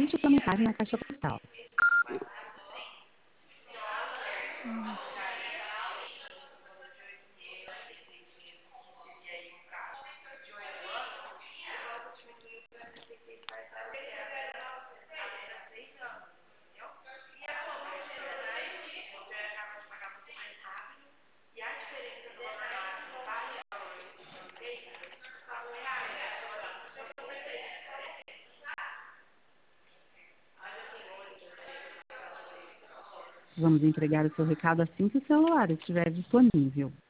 Digite sua mensagem na caixa postal. Vamos entregar o seu recado assim que o celular estiver disponível.